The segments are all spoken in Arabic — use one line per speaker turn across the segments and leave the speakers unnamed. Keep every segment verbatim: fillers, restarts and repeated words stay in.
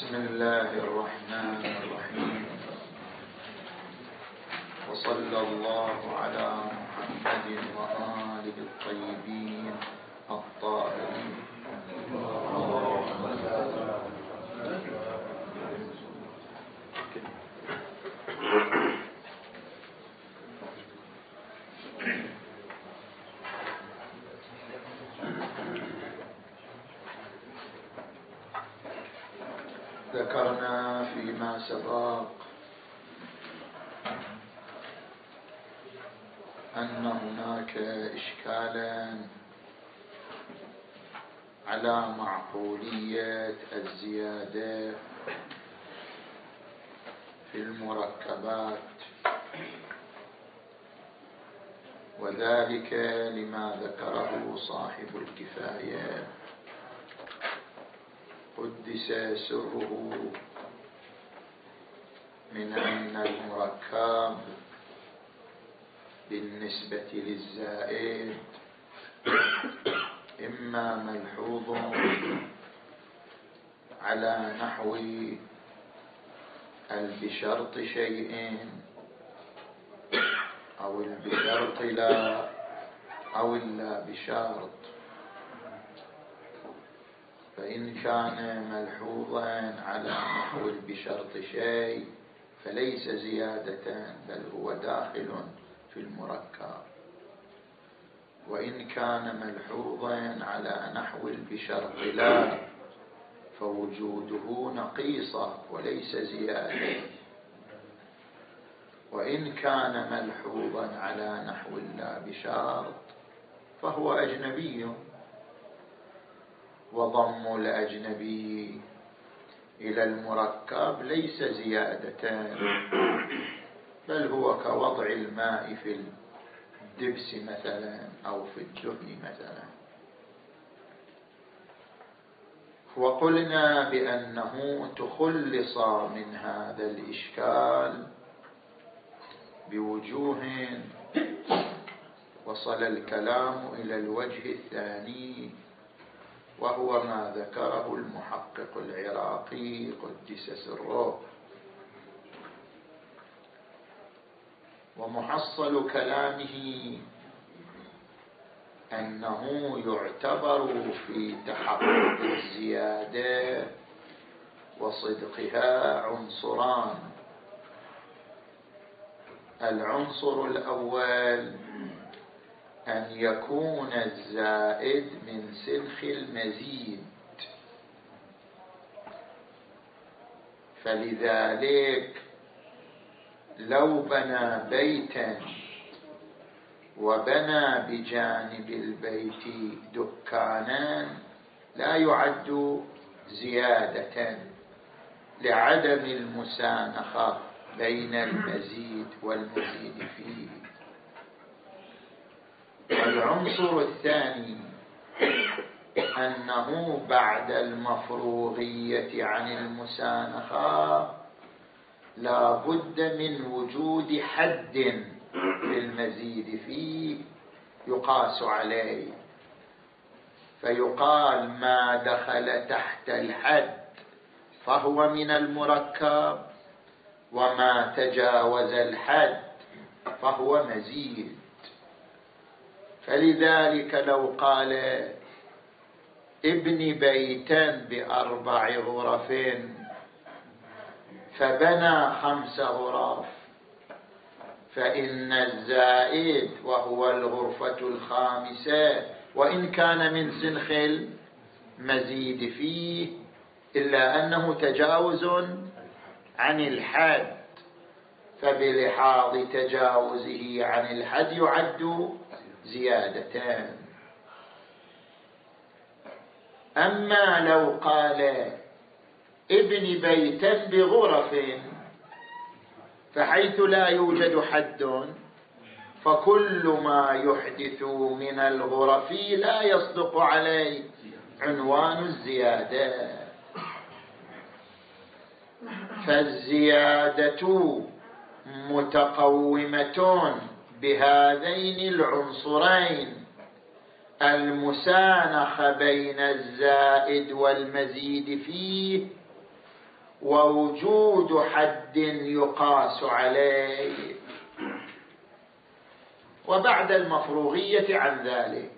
بسم الله الرحمن الرحيم. وصلى الله على محمد وآله الطيبين الطاهرين. ذكرنا فيما سبق أن هناك إشكالا على معقولية الزيادة في المركبات، وذلك لما ذكره صاحب الكفاية قدس سره من أن المركب بالنسبة للزائد إما ملحوظ على نحو البشرط شيء أو البشرط لا أو اللا بشرط، فإن كان ملحوظا على نحو البشرط شيء فليس زيادة بل هو داخل في المركب، وإن كان ملحوظا على نحو البشرط لا فوجوده نقيصة وليس زيادة، وإن كان ملحوظا على نحو اللا بشرط فهو أجنبي، وضم الأجنبي إلى المركب ليس زيادة بل هو كوضع الماء في الدبس مثلا أو في الدهن مثلا. وقلنا بأنه تخلص من هذا الإشكال بوجوه، وصل الكلام إلى الوجه الثاني وهو ما ذكره المحقق العراقي قدس سره. ومحصل كلامه أنه يعتبر في تحقق الزيادة وصدقها عنصران. العنصر الأول أن يكون الزائد من سنخ المزيد، فلذلك لو بنى بيتا وبنى بجانب البيت دكانا لا يعد زيادة لعدم المسانخة بين المزيد والمزيد فيه. والعنصر الثاني أنه بعد المفروغية عن المسانخة لا بد من وجود حد للمزيد فيه يقاس عليه، فيقال ما دخل تحت الحد فهو من المركب، وما تجاوز الحد فهو مزيد. فلذلك لو قال ابن بيتا بأربع غرف فبنى خمس غرف، فإن الزائد وهو الغرفة الخامسة وإن كان من سنخ المزيد فيه إلا أنه تجاوز عن الحد، فبلحاظ تجاوزه عن الحد يعد زيادتان. أما لو قال ابن بيتا بغرف فحيث لا يوجد حد فكل ما يحدث من الغرف لا يصدق عليه عنوان الزيادة. فالزيادة متقومة بهذين العنصرين المسانخة بين الزائد والمزيد فيه ووجود حد يقاس عليه. وبعد المفروغية عن ذلك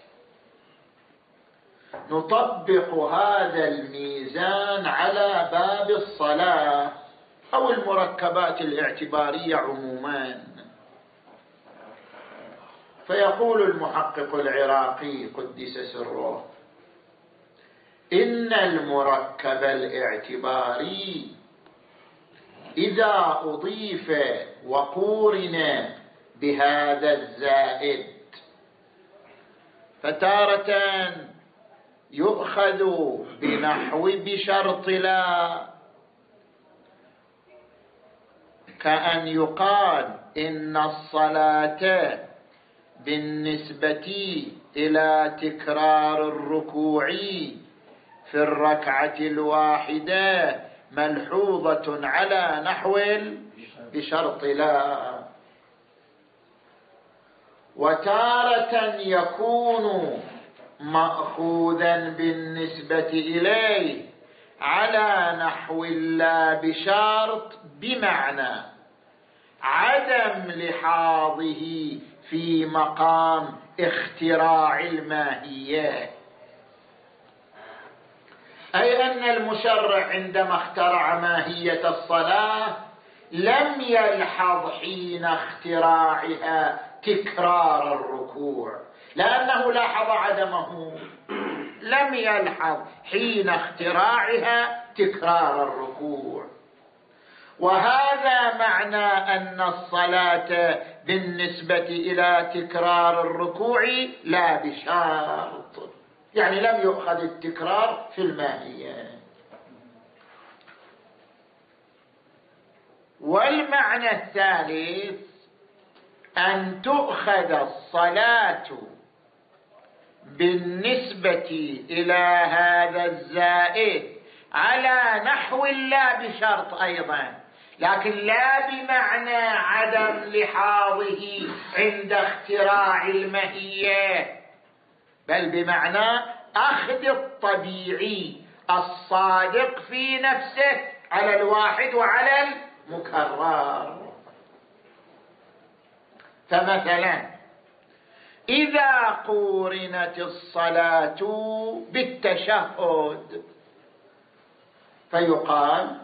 نطبق هذا الميزان على باب الصلاة أو المركبات الاعتبارية عموما. فيقول المحقق العراقي قدس سره: إن المركب الاعتباري إذا أضيف وقورن بهذا الزائد فتارة يؤخذ بنحو بشرط لا، كأن يقال إن الصلاة بالنسبة إلى تكرار الركوع في الركعة الواحدة ملحوظة على نحو بشرط لا. وتارة يكون مأخوذا بالنسبة إليه على نحو لا بشرط، بمعنى عدم لحاظه في مقام اختراع الماهية، أي أن المشرع عندما اخترع ماهية الصلاة لم يلحظ حين اختراعها تكرار الركوع، لأنه لاحظ عدمه، لم يلحظ حين اختراعها تكرار الركوع. وهذا معنى أن الصلاة بالنسبة إلى تكرار الركوع لا بشرط، يعني لم يؤخذ التكرار في الماهية. والمعنى الثالث أن تؤخذ الصلاة بالنسبة إلى هذا الزائد على نحو لا بشرط أيضا، لكن لا بمعنى عدم لحاظه عند اختراع الماهية، بل بمعنى أخذ الطبيعي الصادق في نفسه على الواحد وعلى المكرر. فمثلا إذا قورنت الصلاة بالتشهد فيقال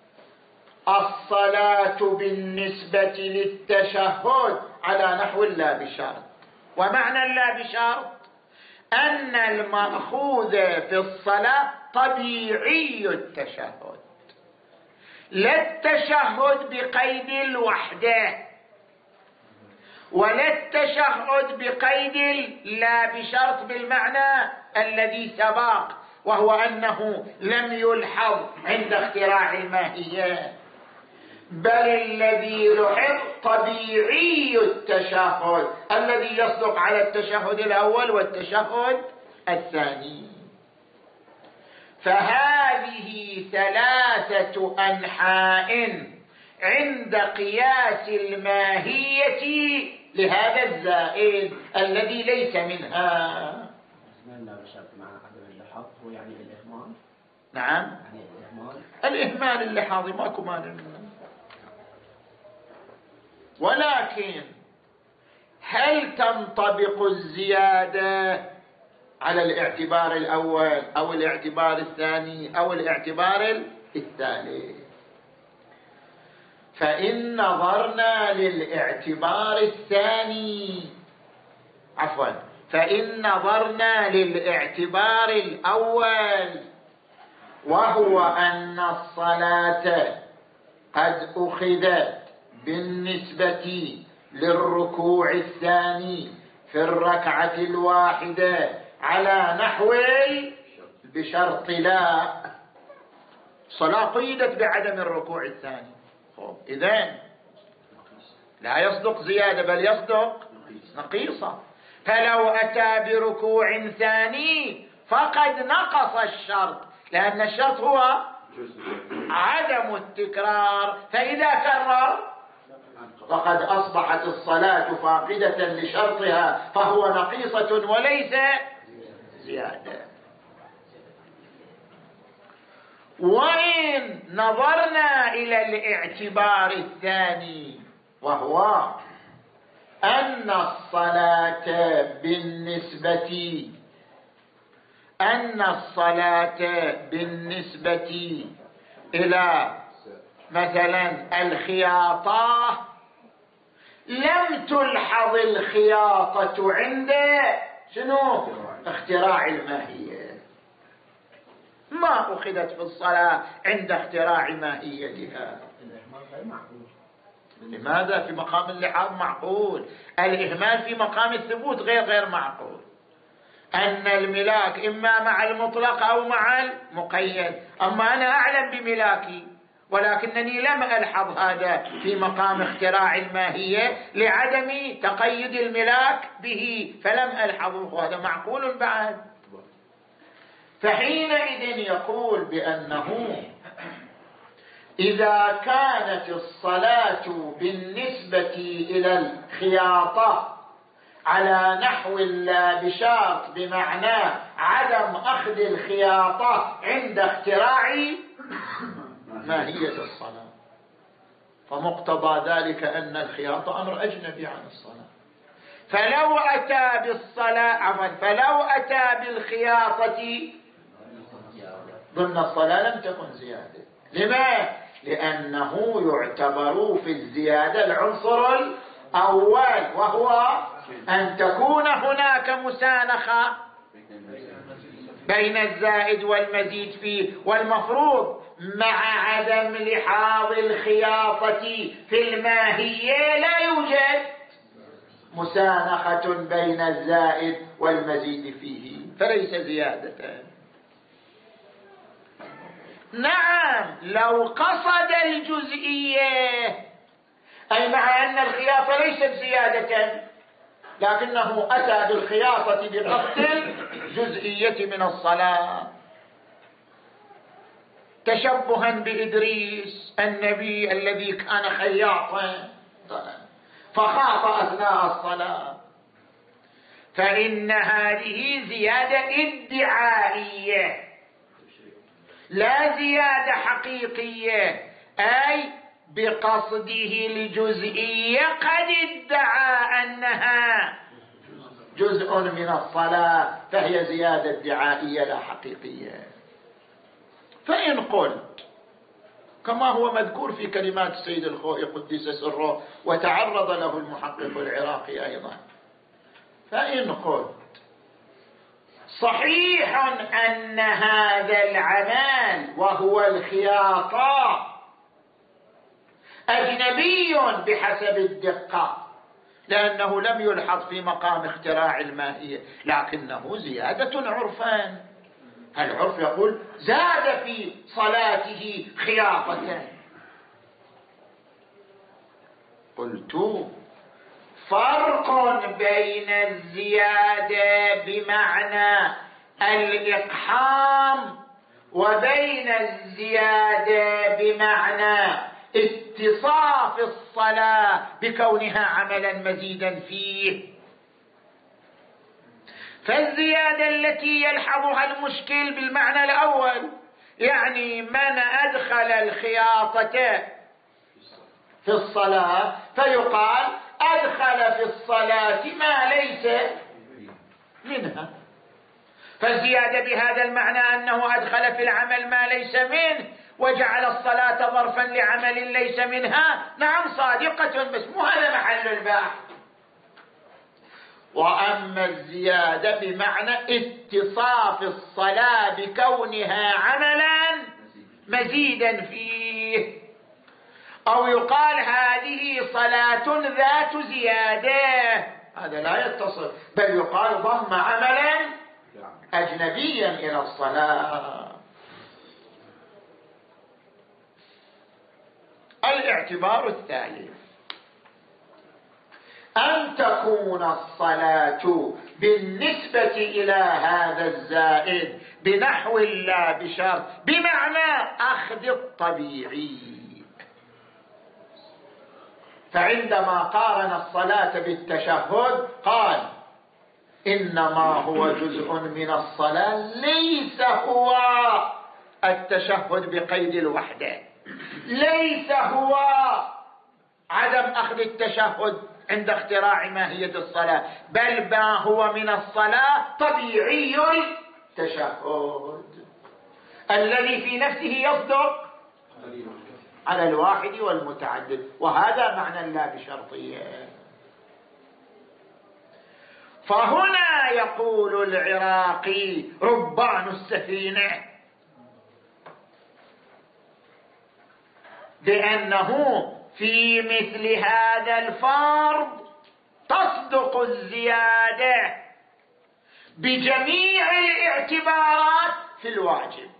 الصلاة بالنسبة للتشهد على نحو لا بشرط. ومعنى لا بشرط أن المأخوذ في الصلاة طبيعي التشهد، لا التشهد بقيد الوحدة ولا التشهد بقيد لا بشرط بالمعنى الذي سبق، وهو أنه لم يلحظ عند اختراع الماهية، بل الذي لحظ طبيعي التشهد الذي يصدق على التشهد الأول والتشهد الثاني. فهذه ثلاثة أنحاء عند قياس الماهية لهذا الزائد الذي ليس منها.
لا بشرط مع عدم اللحاظ هو يعني الإهمال.
نعم،
يعني الإهمال
الإهمال اللحاظي ماكو مانع منه. ولكن هل تنطبق الزيادة على الاعتبار الأول أو الاعتبار الثاني أو الاعتبار الثالث؟ فإن نظرنا للاعتبار الثاني عفوا فإن نظرنا للاعتبار الأول، وهو أن الصلاة قد أخذت بالنسبة للركوع الثاني في الركعة الواحدة على نحو بشرط لا، صلاة قيدت بعدم الركوع الثاني، إذن لا يصدق زيادة بل يصدق نقيصة. فلو أتى بركوع ثاني فقد نقص الشرط، لأن الشرط هو عدم التكرار، فإذا كرر فقد أصبحت الصلاة فاقدة لشرطها، فهو نقيصة وليس زيادة. وإن فإن نظرنا إلى الاعتبار الثاني وهو أن الصلاة بالنسبة أن الصلاة بالنسبة إلى مثلا الخياطة لم تلحظ الخياطة عند شنو؟ اختراع الماهية. ما أخذت في الصلاة عند اختراع ماهيتها. لماذا؟ في مقام اللحاظ معقول، الإهمال في مقام الثبوت غير غير معقول. أن الملاك إما مع المطلق أو مع المقيد، أما أنا أعلم بملاكي ولكنني لم ألحظ هذا في مقام اختراع الماهية لعدم تقيد الملاك به فلم ألحظه، هذا معقول بعد. فحينئذ يقول بأنه إذا كانت الصلاة بالنسبة إلى الخياطة على نحو لا بشرط بمعنى عدم أخذ الخياطة عند اختراع ماهية الصلاة، فمقتضى ذلك أن الخياطة أمر أجنبي عن الصلاة. فلو أتى بالصلاة عفوا فلو أتى بالخياطة ضمن الصلاة لم تكن زيادة. لما؟ لأنه يعتبر في الزيادة العنصر الأول وهو أن تكون هناك مسانخة بين الزائد والمزيد فيه، والمفروض مع عدم لحاظ الخياطة في الماهية لا يوجد مسانخة بين الزائد والمزيد فيه، فليس زيادة. نعم لو قصد الجزئية، أي مع أن الخياطة ليست زيادة لكنه أتى بالخياطة بقصد الجزئية من الصلاة، تشبها بإدريس النبي الذي كان خياطا فخاط أثناء الصلاة، فإن هذه زيادة ادعائية لا زيادة حقيقية، أي بقصده الجزئية قد ادعى أنها جزء من الصلاة، فهي زيادة ادعائية لا حقيقية. فإن قلت كما هو مذكور في كلمات السيد الخوئي قدس سره وتعرض له المحقق العراقي أيضا، فإن قلت صحيح أن هذا العمل وهو الخياطة أجنبي بحسب الدقة لأنه لم يلحظ في مقام اختراع الماهية، لكنه زيادة عرفا. العرف يقول زاد في صلاته خياطة. قلت فرق بين الزيادة بمعنى الإقحام وبين الزيادة بمعنى اتصاف الصلاة بكونها عملا مزيدا فيه. فالزيادة التي يلحظها المشكل بالمعنى الأول، يعني من أدخل الخياطة في الصلاة فيقال أدخل في الصلاة ما ليس منها، فالزيادة بهذا المعنى أنه أدخل في العمل ما ليس منه وجعل الصلاة ظرفا لعمل ليس منها، نعم صادقة، بس مو هذا محل البحث. وأما الزيادة بمعنى اتصاف الصلاة بكونها عملا مزيدا فيه، أو يقال هذه صلاة ذات زيادة، هذا لا يتصف، بل يقال ضم عملا أجنبيا إلى الصلاة. الاعتبار الثالث أن تكون الصلاة بالنسبة إلى هذا الزائد بنحو لا بشرط بمعنى أخذ الطبيعي. فعندما قارن الصلاة بالتشهد قال إنما هو جزء من الصلاة ليس هو التشهد بقيد الوحدة ليس هو عدم أخذ التشهد عند اختراع ماهية الصلاة، بل ما هو من الصلاة طبيعي التشهد الذي في نفسه يصدق على الواحد والمتعدد، وهذا معنى لا بشرطية. فهنا يقول العراقي ربان السفينة بأنه في مثل هذا الفرض تصدق الزيادة بجميع الاعتبارات في الواجب،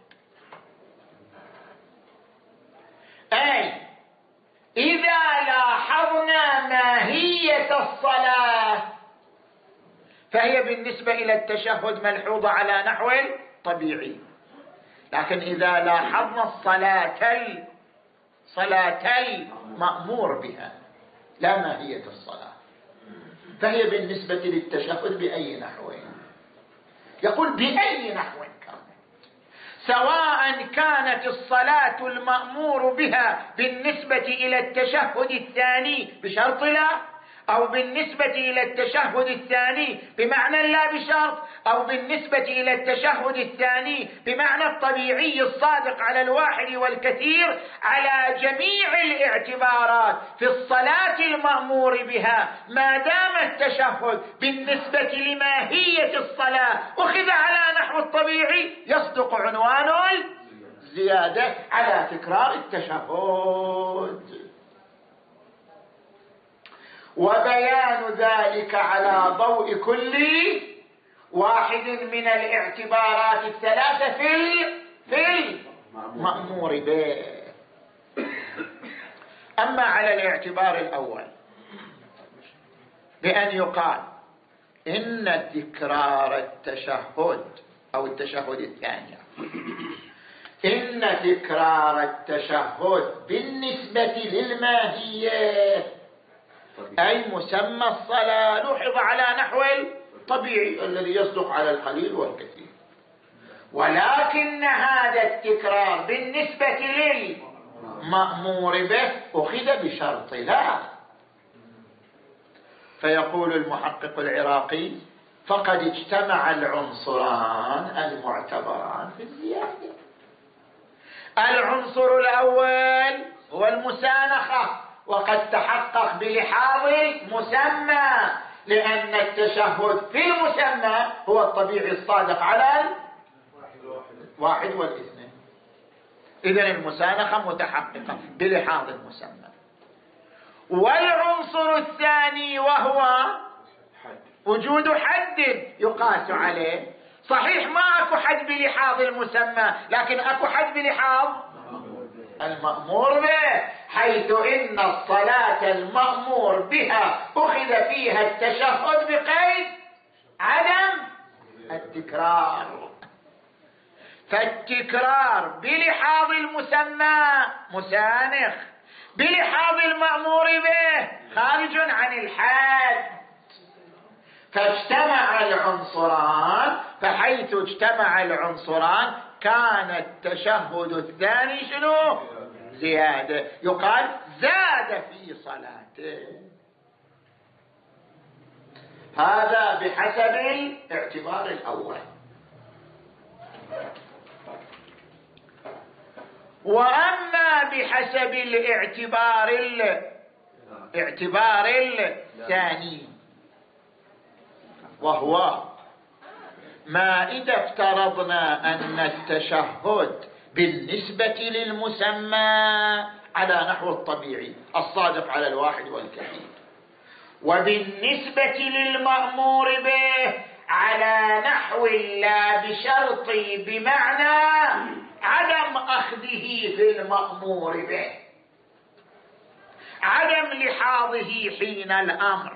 أي إذا لاحظنا ماهية الصلاة فهي بالنسبة إلى التشهد ملحوظة على نحو طبيعي، لكن إذا لاحظنا الصلاة صلاة المأمور بها لا ماهية الصلاة فهي بالنسبة للتشهد بأي نحو، يقول بأي نحو كانت، سواء كانت الصلاة المأمور بها بالنسبة إلى التشهد الثاني بشرط لا، أو بالنسبة إلى التشهد الثاني بمعنى لا بشرط، أو بالنسبة إلى التشهد الثاني بمعنى الطبيعي الصادق على الواحد والكثير، على جميع الاعتبارات في الصلاة المأمور بها ما دام التشهد بالنسبة لماهية الصلاة أخذ على نحو الطبيعي يصدق عنوان الزيادة على تكرار التشهد. وبيان ذلك على ضوء كل واحد من الاعتبارات الثلاثة في في المأمور به. أما على الاعتبار الأول بأن يقال إن تكرار التشهد أو التشهد الثاني إن تكرار التشهد بالنسبة للماهية أي مسمى الصلاة لوحظ على نحو الطبيعي الذي يصدق على القليل والكثير، ولكن هذا التكرار بالنسبة للمأمور به أخذ بشرط لا. فيقول المحقق العراقي فقد اجتمع العنصران المعتبران في الزيادة. العنصر الأول هو المسانخة، وقد تحقق بلحاظ المسمى، لأن التشهد في المسمى هو الطبيعي الصادق على الواحد والاثنين، إذن المسانخة متحققة بلحاظ المسمى. والعنصر الثاني وهو وجود حد يقاس عليه، صحيح ما أكو حد بلحاظ المسمى لكن أكو حد بلحاظ المأمور به، حيث إن الصلاة المأمور بها أخذ فيها التشهد بقيد عدم التكرار. فالتكرار بلحاظ المسمى مسانخ، بلحاظ المأمور به خارج عن الحد. فاجتمع العنصران، فحيث اجتمع العنصران كان التشهد الثاني شنو؟ زيادة، يقال زاد في صلاته. هذا بحسب الاعتبار الأول. وأما بحسب الاعتبار الاعتبار الثاني وهو ما إذا افترضنا أن التشهد بالنسبة للمسمى على نحو الطبيعي الصادق على الواحد والكثير، وبالنسبة للمأمور به على نحو لا بشرط بمعنى عدم أخذه في المأمور به، عدم لحاظه حين الأمر.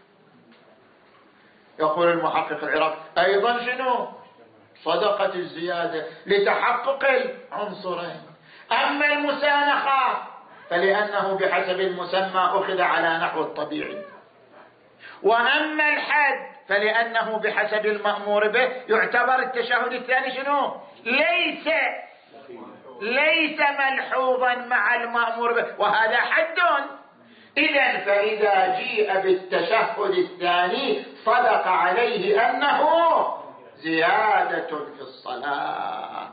يقول المحقق العراقي أيضا شنو؟ صدقت الزيادة لتحقق العنصرين. أما المسانخة فلأنه بحسب المسمى أخذ على نحو الطبيعي، وأما الحد فلأنه بحسب المأمور به يعتبر التشهد الثاني شنو؟ ليس ليس ملحوظا مع المأمور به، وهذا حد. إذن فإذا جيء بالتشهد الثاني صدق عليه أنه زيادة في الصلاة.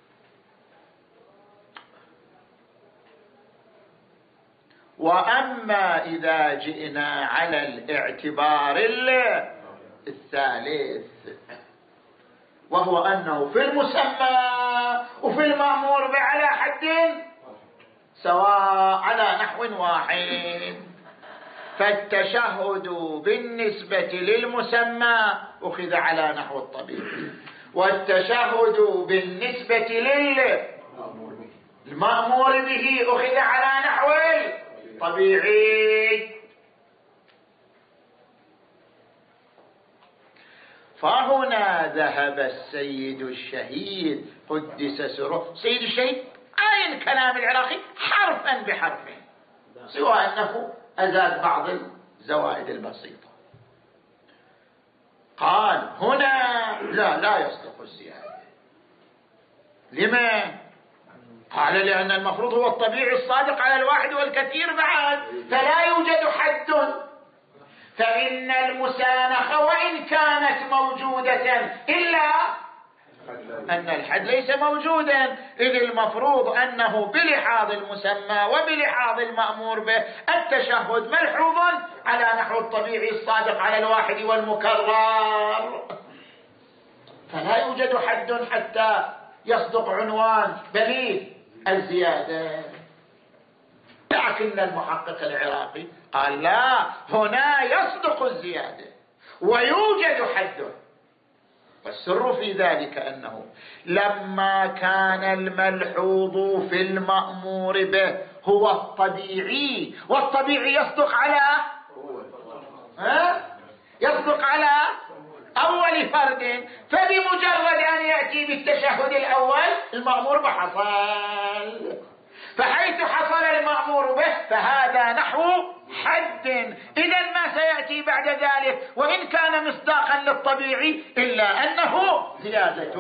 وأما إذا جئنا على الاعتبار الثالث، وهو أنه في المسمى وفي المأمور به على حد سواء على نحو واحد، فالتشهد بالنسبة للمسمى أخذ على نحو الطبيعي، والتشهد بالنسبة للمأمور به أخذ على نحو الطبيعي. فهنا ذهب السيد الشهيد قدس سره، سيد الشهيد عين كلام العراقي حرفا بحرف، سوى أنه أزاد بعض الزوائد البسيطة. قال هنا لا لا يصدق الزيادة. لما؟ قال لأن المفروض هو الطبيعي الصادق على الواحد والكثير بعد، فلا يوجد حد، فإن المسانخة وإن كانت موجودة إلا أن الحد ليس موجودا، إذ المفروض أنه بلحاظ المسمى وبلحاظ المأمور به التشهد ملحوظ على نحو الطبيعي الصادق على الواحد والمكرر، فلا يوجد حد حتى يصدق عنوان بليغ الزيادة. لكن المحقق العراقي قال لا، هنا يصدق الزيادة ويوجد حده، والسر في ذلك أنه لما كان الملحوظ في المأمور به هو الطبيعي، والطبيعي يصدق على ها؟ يصدق على أول فرد، فبمجرد أن يأتي بالتشهد الأول المأمور به حصل، فحيث حصل المأمور به فهذا نحو حد. إذن ما سيأتي بعد ذلك وإن كان مصداقا للطبيعي إلا أنه زيادة.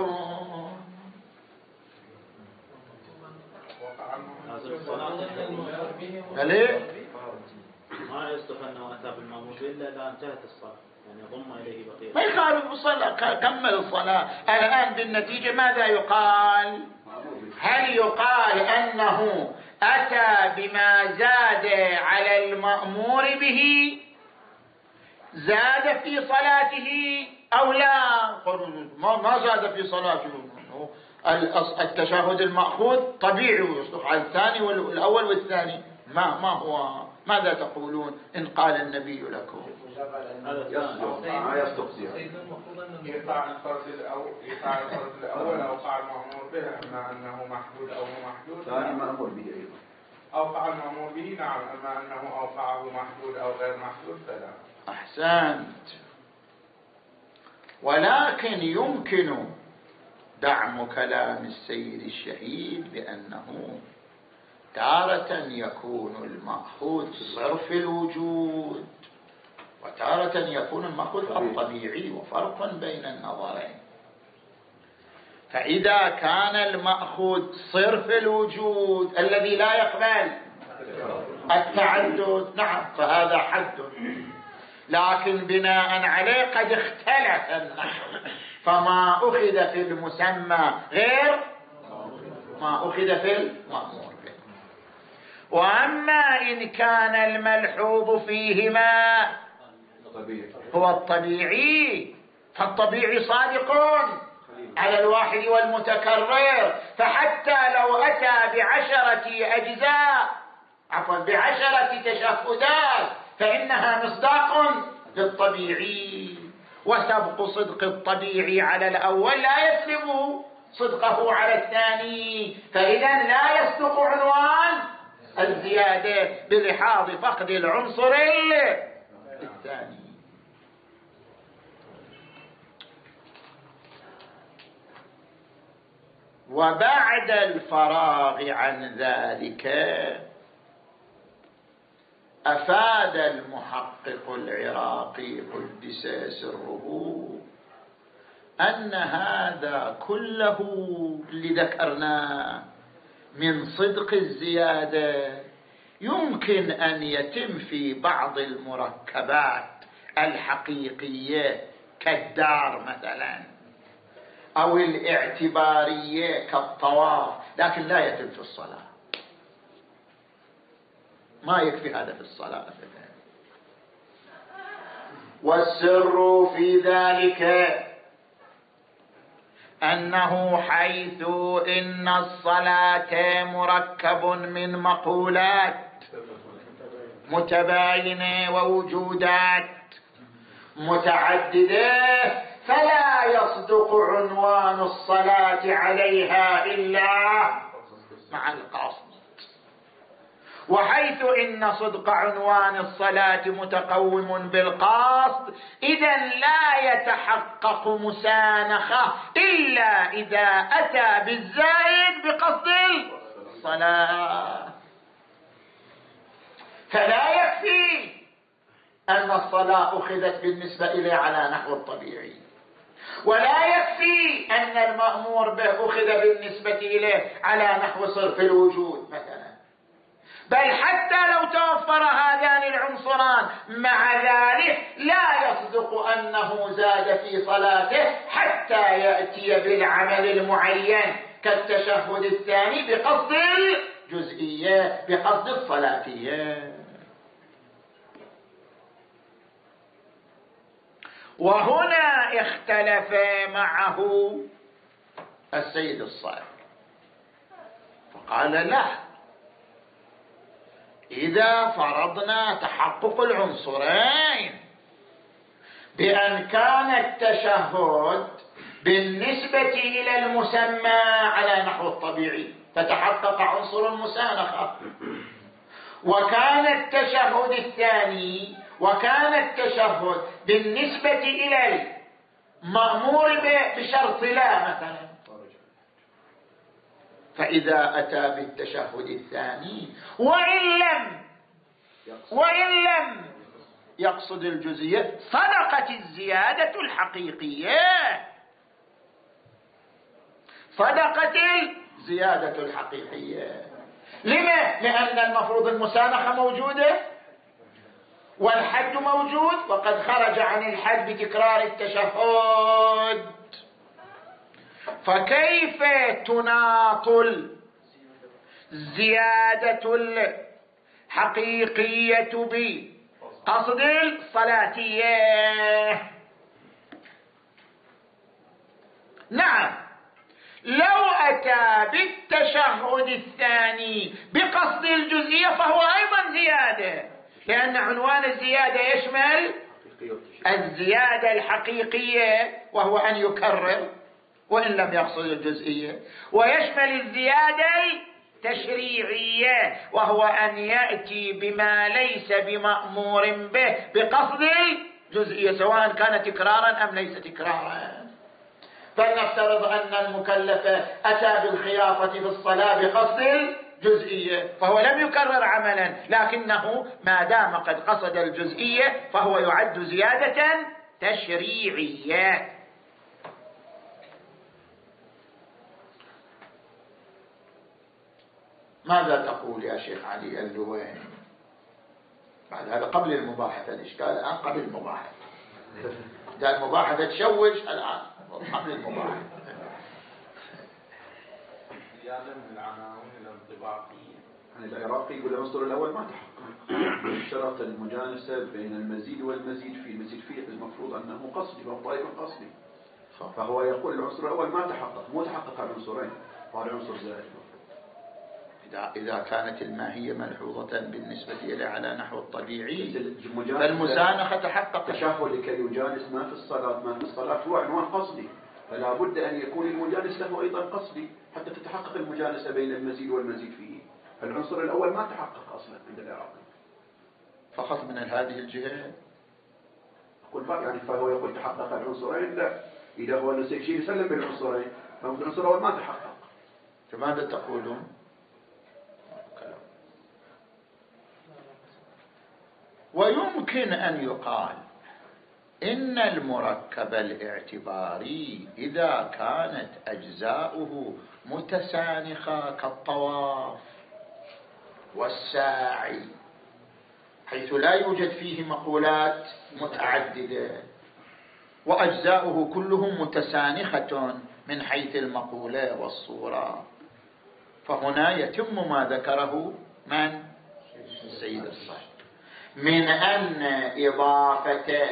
ما يصدق أنه أتى بالمأمور إلا لا انتهت الصلاة، يعني ضم إليه بقية،
ما يخالف بالصلاة، كمل الصلاة. الآن بالنتيجة ماذا يقال؟ هل يقال أنه أتى بما زاد على المأمور به، زاد في صلاته أو لا؟ ما زاد في صلاته، التشهد المأخوذ طبيعي ويصدق على الثاني والأول والثاني. ما ما هو ماذا تقولون إن قال النبي لكم
يصدق ما يصدق زيادة؟ يقع الفرد الأول، يقع الفرد الأول أوقع المأمور به، أما أنه محدود أو مو محدود
ثاني مأمور به أيضا
أوقع المأمور به، نعم، أما أنه أوقعه محدود أو غير محدود فلا.
أحسنت. ولكن يمكن دعم كلام السيد الشهيد بأنه تارة يكون المأخوذ ظرف الوجود وتارة يكون المأخوذ الطبيعي، وفرق بين النظرين. فإذا كان المأخوذ صرف الوجود الذي لا يقبل التعدد، نعم، فهذا حد، لكن بناء عليه قد اختلف النحو، فما أخذ في المسمى غير ما أخذ في المأمور به. وأما إن كان الملحوظ فيهما هو الطبيعي، فالطبيعي صادق على الواحد والمتكرر، فحتى لو أتى بعشرة أجزاء عفوا بعشرة تشهدات فإنها مصداق للطبيعي، وسبق صدق الطبيعي على الأول لا يسلب صدقه على الثاني، فإذا لا يصدق عنوان الزيادة بلحاظ فقد العنصر الثاني. وبعد الفراغ عن ذلك أفاد المحقق العراقي قدس سره أن هذا كله اللي ذكرناه من صدق الزيادة يمكن أن يتم في بعض المركبات الحقيقية كالدار مثلا، أو الاعتبارية كالطواف، لكن لا يتم في الصلاة. ما يكفي هذا في الصلاة أبدا. والسر في ذلك أنه حيث إن الصلاة مركب من مقولات متباينة ووجودات متعددة، فلا يصدق عنوان الصلاة عليها إلا مع القصد. وحيث إن صدق عنوان الصلاة متقوم بالقصد، إذن لا يتحقق مسانخة إلا إذا أتى بالزائد بقصد الصلاة. فلا يكفي أن الصلاة أخذت بالنسبة إليه على نحو الطبيعي، ولا يكفي أن المأمور به أخذ بالنسبة إليه على نحو صرف الوجود مثلا، بل حتى لو توفر هذان العنصران مع ذلك لا يصدق أنه زاد في صلاته حتى يأتي بالعمل المعين كالتشهد الثاني بقصد الجزئية، بقصد الصلاتية. وهنا اختلف معه السيد الصادق فقال لا، إذا فرضنا تحقق العنصرين بأن كان التشهد بالنسبة إلى المسمى على نحو الطبيعي فتحقق عنصر المسانخة، وكان التشهد الثاني وكان التشهد بالنسبة إلى المأمور بشرط لا مثلا، فإذا أتى بالتشهد الثاني وإن لم وإن لم يقصد الجزئية صدقت الزيادة الحقيقية، صدقت الزيادة الحقيقية. لما؟ لأن المفروض المسانخة موجودة والحد موجود، وقد خرج عن الحد بتكرار التشهد، فكيف تناطل الزيادة الحقيقية بقصد الصلاتية؟ نعم، لو أتى بالتشهد الثاني بقصد الجزئية فهو أيضا زيادة، لأن عنوان الزيادة يشمل الزيادة الحقيقية وهو أن يكرر وإن لم يقصد الجزئية، ويشمل الزيادة التشريعية وهو أن يأتي بما ليس بمأمور به بقصد الجزئية، سواء كان تكرارا أم ليس تكرارا. فلنفترض أن المكلف أتى بالخياطة في الصلاة بقصد الجزئية، فهو لم يكرر عملا، لكنه ما دام قد قصد الجزئية فهو يعد زيادة تشريعية. ماذا تقول يا شيخ علي اللوين؟ بعد هذا قبل المباحثة، الإشكال الآن قبل المباحثة، إذا المباحثة تشوش الآن قبل المباحثة.
زيادة من العناوين الانطباقية.
يعني العراقي يقول العنصر الأول ما تحقق، اشترط المجانسة بين المزيد والمزيد في المزيد فيه المفروض أنه قصدي وطائف قصدي، فهو يقول العنصر الأول ما تحقق، مو تحقق العنصرين، وهذا عنصر زائد.
إذا إذا كانت الماهية ملحوظة بالنسبة إلى على نحو الطبيعي فالمسانخة تحقق.
التشهد لكي يجانس ما في الصلاة ما في الصلاة هو عنوان قصدي، فلا بد أن يكون المجانس له أيضا قصدي حتى تتحقق المجانسة بين المزيد والمزيد فيه. العنصر الأول ما تحقق أصلا عند العراقي
فقط من هذه الجهة.
أقول يعني فهو يقول تحقق العنصرين، لا، إذا هو شيء يسلم بالعنصرين فالعنصر الأول ما تحقق.
فماذا تقولون؟ ويمكن أن يقال إن المركب الاعتباري إذا كانت أجزاؤه متسانخة كالطواف والساعي حيث لا يوجد فيه مقولات متعددة وأجزاؤه كلهم متسانخة من حيث المقولة والصورة، فهنا يتم ما ذكره من السيد الصادق من أن إضافة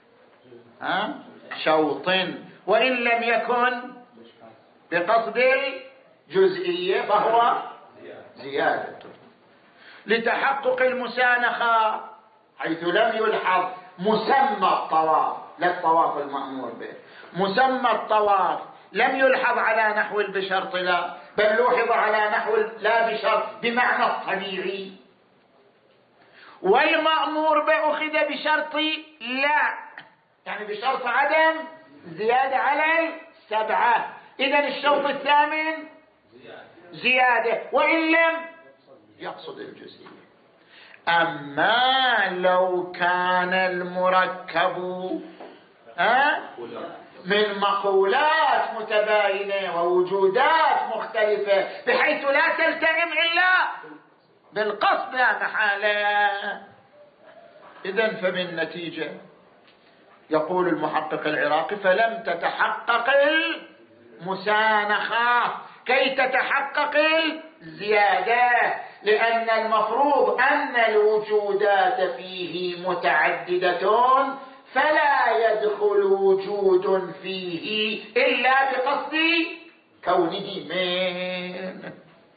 شوط وإن لم يكن بقصد الجزئية فهو زيادة لتحقق المسانخة، حيث لم يلحظ مسمى الطواف، لا الطواف المأمور به، مسمى الطواف لم يلحظ على نحو بشرط لا، بل لوحظ على نحو لا بشرط بمعنى الطبيعي، والمأمور به أخذ بشرط لا، يعني بشرط عدم زيادة على السبعة. إذن الشوط الثامن زيادة وإن لم يقصد الجزئية. أما لو كان المركب أه؟ من مقولات متباينة ووجودات مختلفة بحيث لا تلتئم إلا بالقصد لا محالة، إذن فبالنتيجة يقول المحقق العراقي فلم تتحقق المسانخة كي تتحقق الزيادة، لأن المفروض أن الوجودات فيه متعددة فلا يدخل وجود فيه إلا بقصد كونه من.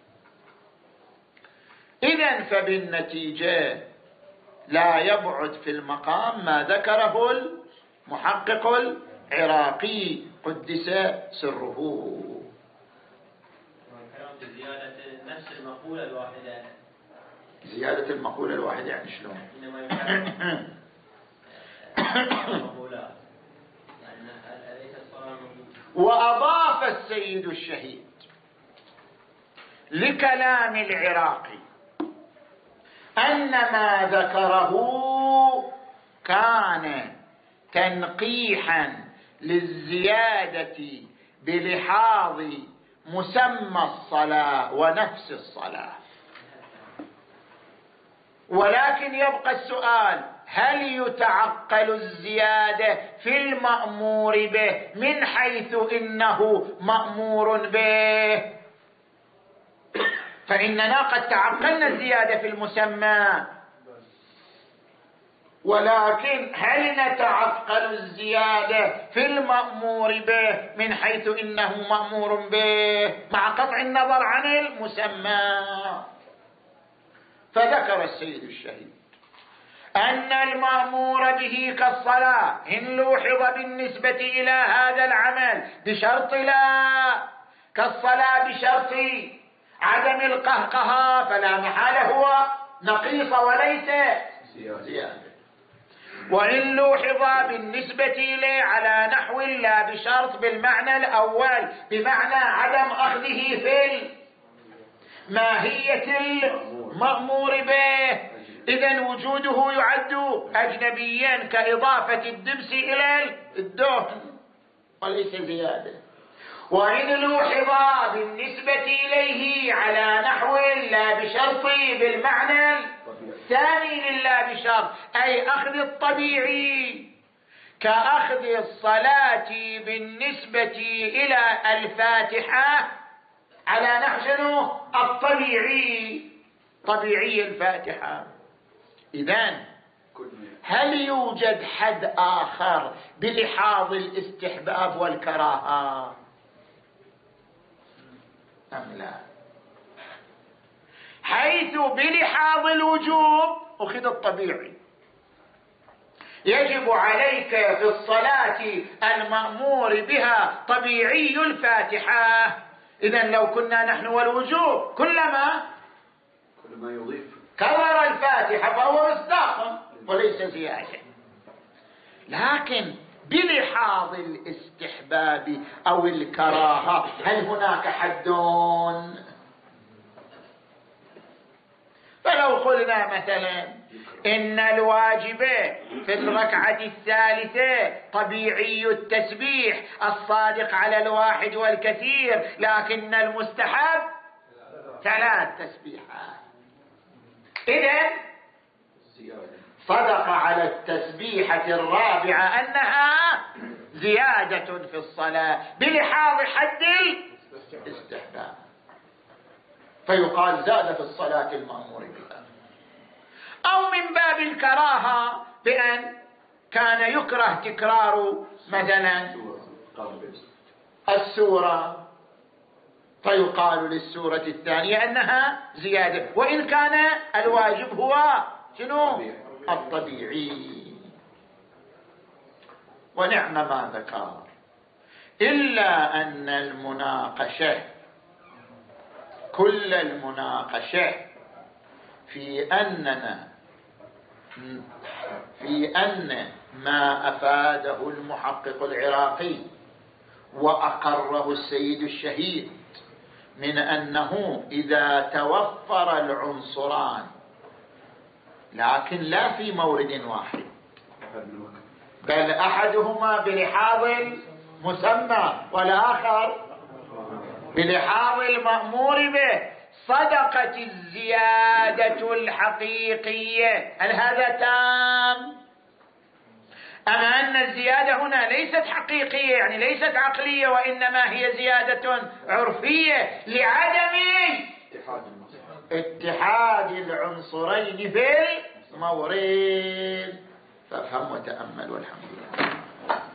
إذن فبالنتيجة لا يبعد في المقام ما ذكره المحقق العراقي قدس سره.
زيادة نفس المقولة الواحدة،
زيادة المقولة الواحدة يعني شلون؟
إنما يمكن المقولات يعني أليس الصلاة.
وأضاف السيد الشهيد لكلام العراقي أن ما ذكره كان تنقيحا للزيادة بلحاظ مسمى الصلاة ونفس الصلاة، ولكن يبقى السؤال هل يتعقل الزيادة في المأمور به من حيث إنه مأمور به؟ فإننا قد تعقلنا الزيادة في المسمى، ولكن هل نتعقل الزيادة في المأمور به من حيث إنه مأمور به مع قطع النظر عن المسمى؟ فذكر السيد الشهيد أن المأمور به كالصلاة إن لوحظ بالنسبة إلى هذا العمل بشرط لا، كالصلاة بشرط عدم القهقهة فلا محالة هو نقيص وليس زيادة، وإن لوحظ بالنسبة إليه على نحو لا بشرط بالمعنى الأول بمعنى عدم أخذه في ماهية المأمور به، إذن وجوده يعد أجنبيا كإضافة الدبس إلى الدهن وليس زيادة. وإن لوحظ بالنسبة إليه على نحو لا بشرط بالمعنى الثاني للا بشرط أي أخذ الطبيعي كأخذ الصلاة بالنسبة إلى الفاتحة على نحو الطبيعي طبيعي الفاتحة. إذن هل يوجد حد آخر بلحاظ الاستحباب والكراهة أم لا؟ حيث بلحاظ الوجوب أخذ الطبيعي، يجب عليك في الصلاة المأمور بها طبيعي الفاتحة. إذن لو كنا نحن والوجوب كلما
كل ما يضيف
كرر الفاتحة فهو مصداق وليس زيادة، لكن بلحاظ الاستحباب أو الكراهة هل هناك حد؟ فلو لو قلنا مثلا إن الواجب في الركعة الثالثة طبيعي التسبيح الصادق على الواحد والكثير، لكن المستحب ثلاث تسبيحات، إذن صدق على التسبيحة الرابعة أنها زيادة في الصلاة بلحاظ حد الاستحباب، فيقال زاد في الصلاة المأمور بها. أو من باب الكراهة بأن كان يكره تكرار مثلا السورة، فيقال للسورة الثانية أنها زيادة، وإن كان الواجب هو شنو؟ الطبيعي. ونعم ما ذكر، إلا أن المناقشة كل المناقشة في أننا في أن ما أفاده المحقق العراقي وأقره السيد الشهيد من أنه إذا توفر العنصران لكن لا في مورد واحد بل أحدهما بلحاظ المسمى والآخر بلحاظ المأمور به، صدقت الزيادة الحقيقية. هل هذا تام؟ أما أن الزيادة هنا ليست حقيقية يعني ليست عقلية، وإنما هي زيادة عرفية لعدم اتحاد العنصرين في المورد. فافهم وتأمل والحمد لله.